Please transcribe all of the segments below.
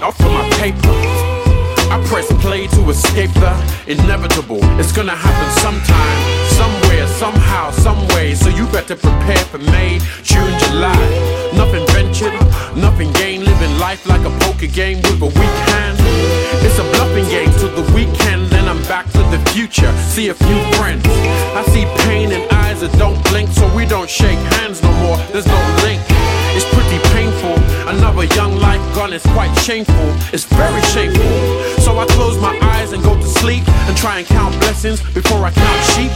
out for my paper. I press play to escape the inevitable. It's gonna happen sometime, somewhere, somehow, some way. So you better prepare for May, June, July. Nothing ventured, nothing gained. Living life like a poker game with a weak hand. It's a bluffing game till the weekend. Then I'm back to the future, see a few friends. I see pain in eyes that don't blink, so we don't shake hands no more. There's no link. It's pretty painful. Another young life gone is quite shameful. It's very shameful. So I close my eyes and go to sleep and try and count blessings before I count sheep.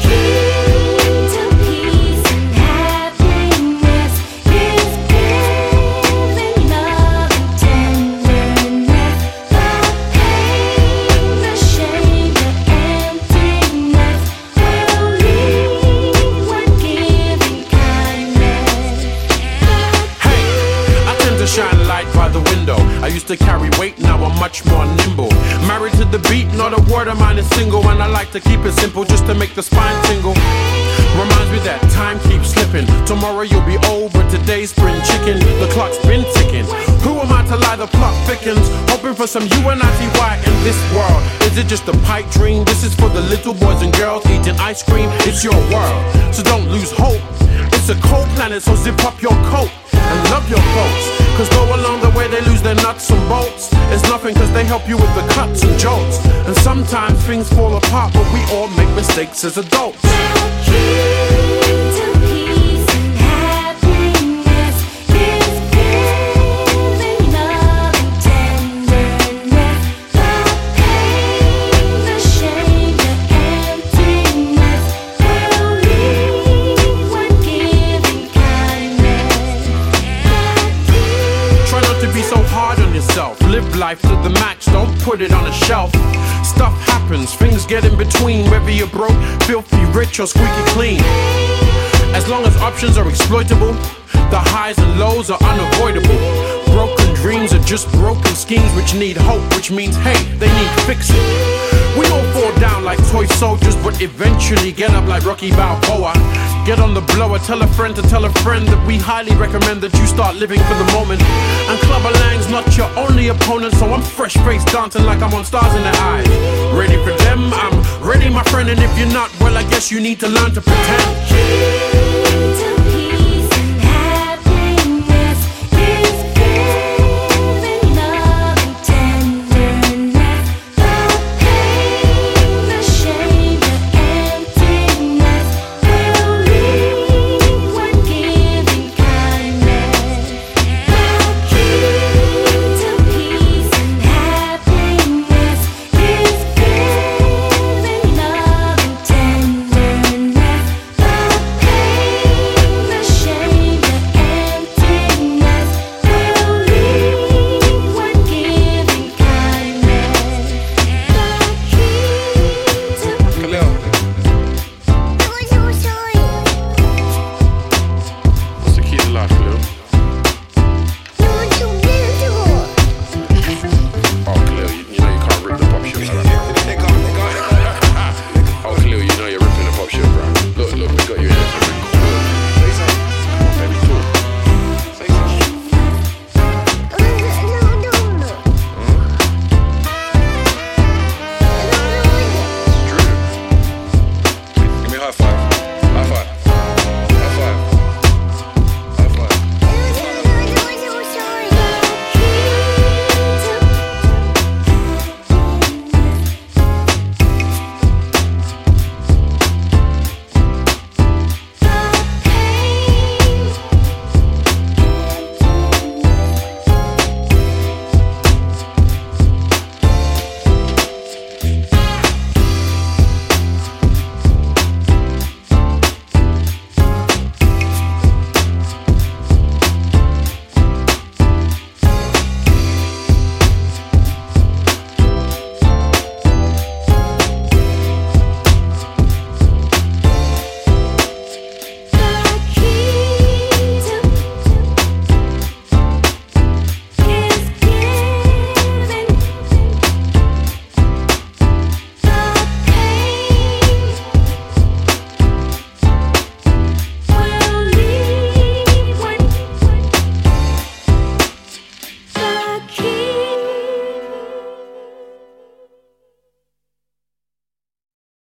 Shine light by the window. I used to carry weight, now I'm much more nimble. Married to the beat, not a word of mine is single. And I like to keep it simple just to make the spine tingle. Reminds me that time keeps slipping. Tomorrow you'll be old, but today's spring chicken. The clock's been ticking. Who am I to lie, the plot thickens. Hoping for some UNITY in this world. Is it just a pipe dream? This is for the little boys and girls eating ice cream. It's your world, so don't lose hope. It's a cold planet, so zip up your coat and love your folks. Cause though along the way they lose their nuts and bolts, it's nothing cause they help you with the cuts and jolts. And sometimes things fall apart, but we all make mistakes as adults. Live life to the max, don't put it on a shelf. Stuff happens, things get in between. Whether you're broke, filthy, rich or squeaky clean. As long as options are exploitable, the highs and lows are unavoidable. Broken dreams are just broken schemes which need hope, which means hey, they need fixing. We all fall down like toy soldiers, but eventually get up like Rocky Balboa. Get on the blower, tell a friend to tell a friend that we highly recommend that you start living for the moment. And Clubber Lang's not your only opponent, so I'm fresh-faced dancing like I'm on Stars in the Eyes. Ready for them? I'm ready, my friend, and if you're not, well, I guess you need to learn to pretend.